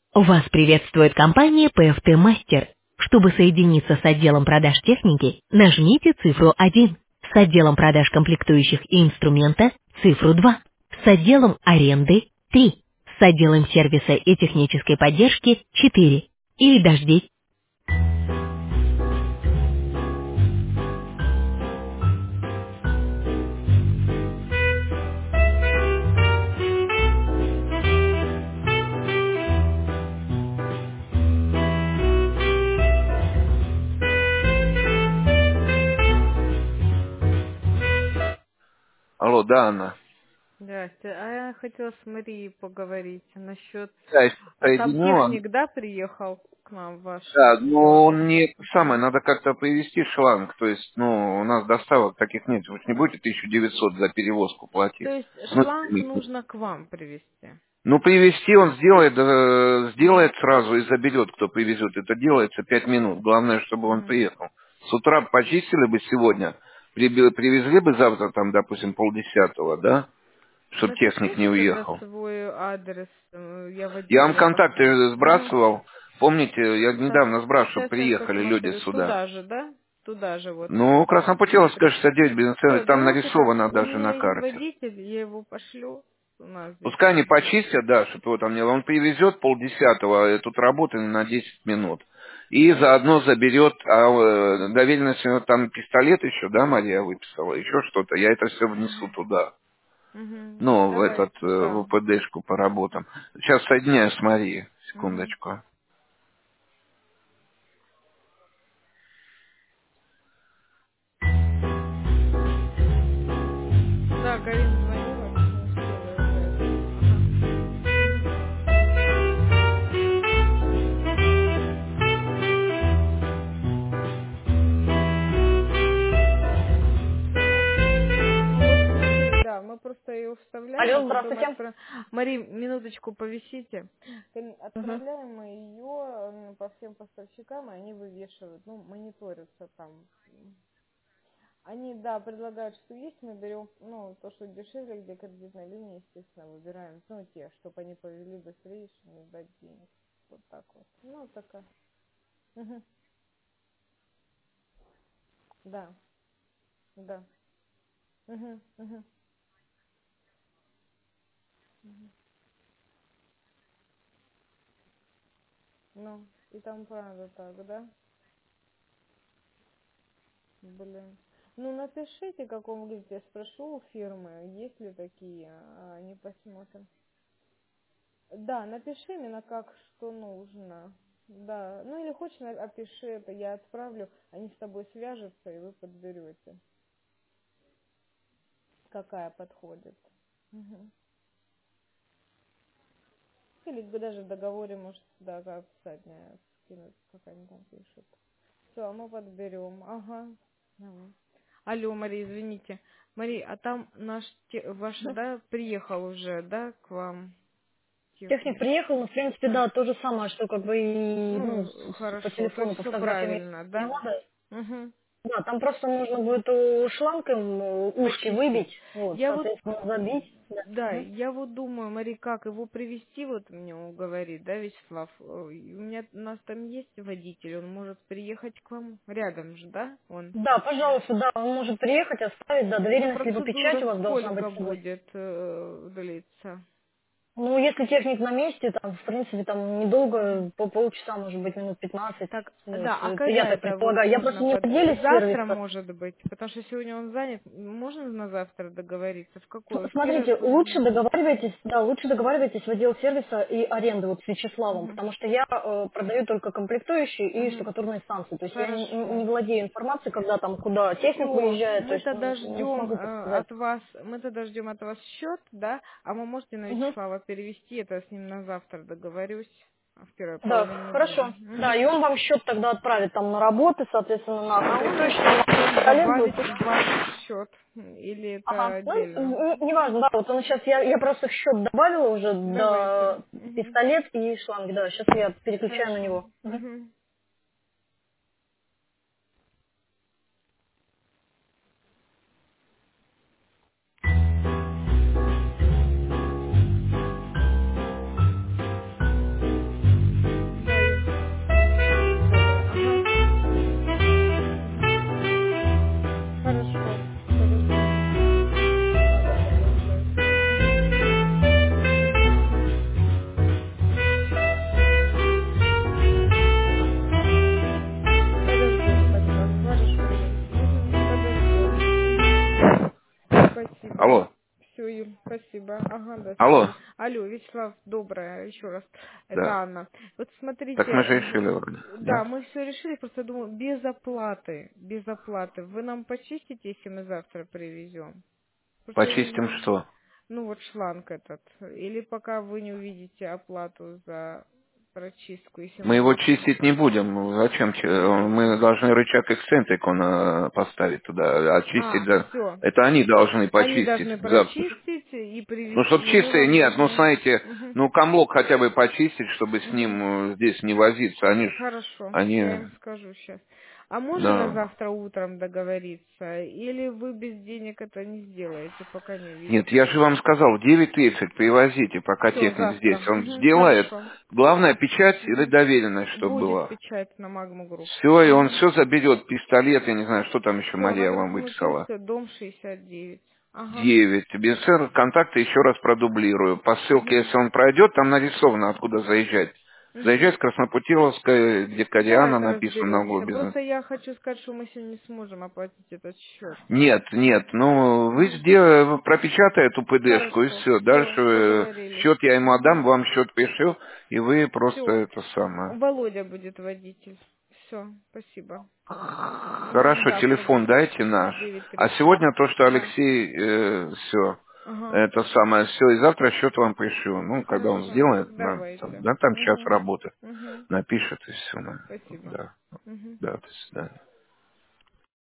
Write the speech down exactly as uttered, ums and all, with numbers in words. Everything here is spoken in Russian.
Вас приветствует компания пэ эф тэ Мастер. Чтобы соединиться с отделом продаж техники, нажмите цифру один. С отделом продаж комплектующих и инструмента– цифру два. С отделом аренды– три. С отделом сервиса и технической поддержки– четыре. Или дождитесь. Алло, да, Анна. Здрасте. А я хотела с Марией поговорить насчет... Да, я сейчас А там соединю. он- техник, да, приехал к нам ваш Да, но сервис? он не самое, надо как-то привезти шланг. То есть, ну, у нас доставок таких нет. Вы ж не будете тысячу девятьсот за перевозку То платить. есть В шланг смысле? нужно к вам привезти? Ну, привезти он сделает, э, сделает сразу и заберет, кто привезет. Это делается пять минут. Главное, чтобы он Мгм. приехал. С утра почистили бы сегодня, приби- привезли бы завтра, там, допустим, полдесятого, да, чтобы техник не Напишите тогда уехал. свой адрес, э, я Я вам водителя пошлю. контакты Угу. сбрасывал. Помните, я Так, недавно сбрасывал, чтобы сейчас я приехали люди посмотрю. сюда. Туда же, да? Туда же вот. Ну, Краснопутевская шестьдесят девять, Все, бизнес-центр, там давайте так. нарисовано У даже меня на есть карте. водитель, я его пошлю. У нас здесь Пускай они есть. почистят, да, чтобы его там не было. Он привезет полдесятого, а тут работаем на десять минут. И заодно заберет, а э, доверенность, у него там пистолет еще, да, Мария выписала, еще что-то. Я это все внесу туда. Угу. Ну, в Давайте, этот, э, в да. УПДшку по работам. Сейчас соединяю с Марией. Угу. Секундочку. Да, Карин звонила, не успела из-за этого. Ага. Угу. Ну вот смотри, да, мы просто ее вставляем, а Алло, потом здравствуйте. отправляем. Мари, минуточку повисите. Карин, Мгм. отправляем мы ее по всем поставщикам, и они вывешивают, ну, мониторятся там. Они, да, предлагают, что есть, мы берем, ну, то, что дешевле, где кредитная линия, естественно, выбираем, ну, те, чтобы они повели быстрее, чтобы не дать денег. Вот так вот. Ну, такая. Мгм. Да, да. Мгм, мгм, мгм. Ну, и там правда так, да? Блин. Ну, напишите, каком видите, я спрошу у фирмы, есть ли такие, а они посмотрят. Да, напиши именно как, что нужно. Да, ну или хочешь, на- опиши это, я отправлю, они с тобой свяжутся, и вы подберете, какая подходит. Мгм. Или вы даже в договоре, может, да, как писать, мне скинуть, как они там пишут. Все, мы подберем. Ага. Давай. Алло, Мария, извините. Мария, а там наш, те- ваш, Мгм. да, приехал уже, да, к вам Техник техник? приехал, но в принципе, А, да, то же самое, что как бы и ну, ну, с- по хорошо, то есть телефону, по все фотографиям правильно, не да? надо. Угу. Да, там просто нужно будет у шланг им э, ушки Почистить. выбить, вот, Я вот, соответственно, забить. Да. да, Мгм. я вот думаю, Мари, как его привести, вот мне он говорит, да, Вячеслав, Э, и у меня, у нас там есть водитель, он может приехать к вам рядом же, да, он? Да, пожалуйста, да, он может приехать, оставить, да, Ну, доверенность либо печать процедура у вас должна быть сколько с собой. будет э, длиться? Ну, если техник на месте, там, в принципе, там Мгм. недолго, по полчаса, может быть, минут пятнадцать. Так, Вот, да, а это я когда так это вот предполагаю. Я просто можно не в под... отделе Завтра, сервиса. может быть? Потому что сегодня он занят. Можно на завтра договориться? В С- какое? В первое Смотрите, лучше половину дня? договаривайтесь, да, лучше договаривайтесь в отдел сервиса и аренды вот с Вячеславом, Угу. потому что я э, продаю только комплектующие и Угу. штукатурные станции. То есть я не, не Хорошо. владею информацией, когда там, куда техник Все, выезжает, то мы есть тогда м, не ждем смогу э, подсказать. от вас, мы тогда ждем от вас счет, да, а вы можете на Мгм. Вячеслава перевести, это с ним на завтра договорюсь, а в первой Да, половине дня. хорошо. Да, и Мгм. он вам счет тогда отправит там на работы, соответственно, на А он комплектующие, может на потом пистолет будет. добавить в ваш счет, или это Ага. Ну, отдельно? н- неважно, да, вот он сейчас, я, я просто в счет добавила уже Давайте. до Мгм. пистолет и шланги, да, сейчас я переключаю на Хорошо. него. Мгм. Мгм. спасибо. Ага, до Алло. свидания. Алло, Вячеслав, доброе, еще раз. Это Да. Анна. Вот Так мы же смотрите, решили вроде. в- да, Нет? мы все решили, просто думаю, без оплаты, без оплаты. Вы нам почистите, если мы завтра привезем? Просто я не Почистим знаю. что? Ну вот шланг этот. Или пока вы не увидите оплату за прочистку, если Мы мы его завтра... чистить не будем. Ну, зачем? Ч- Мы должны рычаг эксцентрик он э, поставить туда. А чистить, А, да. все. Это они должны Они почистить должны завтра. прочистить и Ну, чтоб привезти, и мы чистые, вам... нет, ну, Угу. знаете, Угу. ну, комлок хотя бы почистить, чтобы с Угу. ним э, здесь не возиться. Они ж, Хорошо, они, я им скажу сейчас. А можно на да. завтра утром договориться? Или вы без денег это не сделаете, пока не Нет, увидите я же техника? вам сказал, в девять тридцать привозите, пока Все, техник завтра. здесь. Он Угу, сделает. хорошо. Главное, печать или Угу. доверенность, чтобы Будет была. печать на Магму Групп. Все, и он Угу. все заберет. Пистолет, я не знаю, что там еще Все, на Мария вам Красноутиле выписала. все, дом шестьдесят девять. Ага. Девять. Без контакта еще раз продублирую. По ссылке, Угу. если он пройдет, там нарисовано, откуда заезжать. Угу. Заезжать с Краснопутиловской, где Кориана Давайте написано на разберемся. углу. Просто я хочу сказать, что мы сегодня не сможем оплатить этот счет. Нет, нет, ну вы Угу. сделай, пропечатай эту пэдэшку и Хорошо, все. все, Дальше э, договорились. счет я ему отдам, Угу. вам счет пришлю, и вы просто Все. это самое. Володя будет водитель. Все, спасибо. Угу, Хорошо, завтра телефон будет. дайте наш. девять А тридцать. сегодня то, что Да. Алексей, все, Ага. это самое, все, и завтра счет вам пришлю. Ну, когда он Хорошо. сделает, на- там, Давайте. да, там час Угу. работы, Угу. напишет и все. Спасибо. Да, Угу. да, до свидания.